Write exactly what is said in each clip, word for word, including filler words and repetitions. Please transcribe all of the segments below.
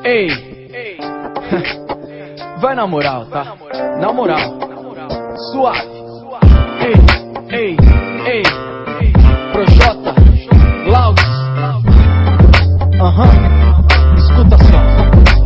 Ei, vai na moral, tá? Na moral, suave. Ei, ei, ei, Projota, Louds. Aham, escuta só.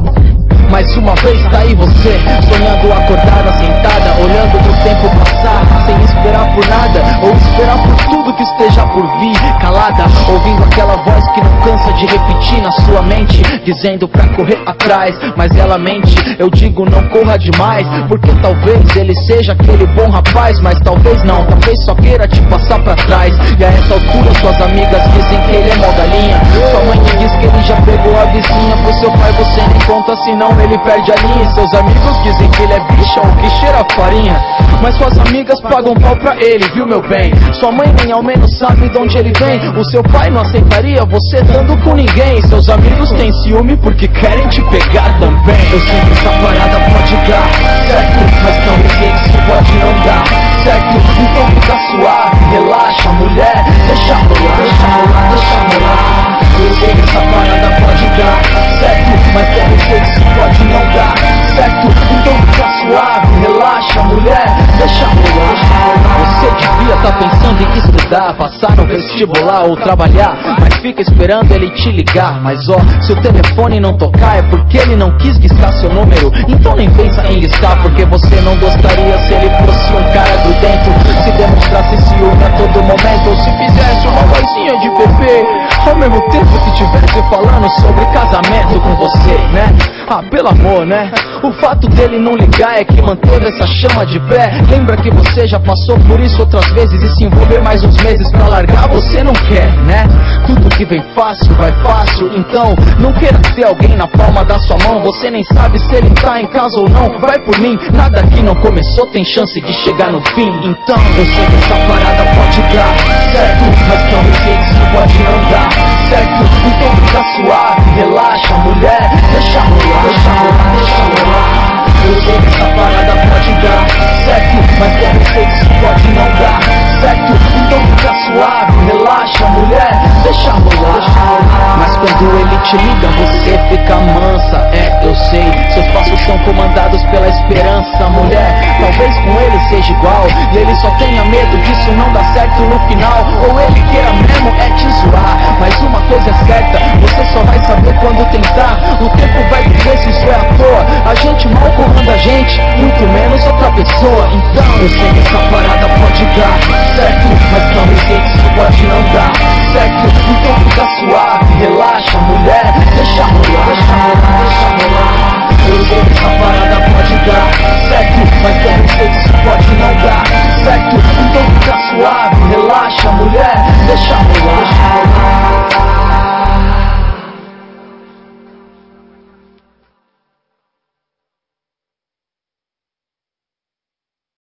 Mais uma vez tá aí você, sonhando acordada, sentada, olhando pro tempo passar, sem esperar por nada, ou esperar por tudo que esteja por vir, calada, ouvindo aquela voz que não cansa de repetir na sua mente, dizendo pra correr atrás, mas ela mente. Eu digo não corra demais, porque talvez ele seja aquele bom rapaz, mas talvez não, talvez só queira te passar pra trás. E a essa altura suas amigas dizem que ele é mó galinha, sua mãe te diz que ele já pegou a vizinha, pro seu pai você nem conta, senão ele perde a linha. E seus amigos dizem que ele é bicha ou que cheira farinha, mas suas amigas pagam pau pra ele, viu meu bem? Sua mãe nem ao menos sabe de onde ele vem, o seu pai não aceitaria você dando com ninguém. Seus amigos têm ciúme porque querem te pegar também. Eu sei que essa parada pode dar certo, mas também sei que isso pode não dar certo. Então fica suave, relaxa mulher, deixa rolar, deixa rolar, deixa rolar. Eu sei que essa parada pode dar certo, mas também sei que isso pode não dar certo. Então fica suave, relaxa mulher, deixa rolar. Você devia tá pensando em estudar, passar no vestibular ou trabalhar, mas fica esperando ele te ligar. Mas ó, se o telefone não tocar é porque ele não quis listar seu número, então nem pensa em listar, porque você não gostaria se ele fosse um cara grudento, se demonstrasse ciúme a todo momento, ou se fizesse uma vozinha de bebê ao mesmo tempo que estivesse falando sobre casamento com você, né? Ah, pelo amor, né? O fato dele não ligar é que manteve essa chama de pé. Lembra que você já passou por isso outras vezes, e se envolver mais uns meses pra largar você não quer, né? Tudo que vem fácil vai fácil, então não queira ter alguém na palma da sua mão. Você nem sabe se ele tá em casa ou não. Vai por mim, nada que não começou tem chance de chegar no fim. Então eu sei que essa parada pode dar certo, mas também sei que isso pode não dar certo. Então fica suave, relaxa mulher, deixa rolar, deixa rolar, deixa rolar. Eu sei que essa parada pode dar certo, mas também sei que isso pode não dar certo. Então fica suave, relaxa mulher, deixa rolar, deixa rolar. Mas quando ele te liga você fica mansa, é, eu sei, seus passos são comandados pela esperança, mulher. Talvez com ele seja igual, e ele só tenha medo disso não dar certo no final, ou ele queira mesmo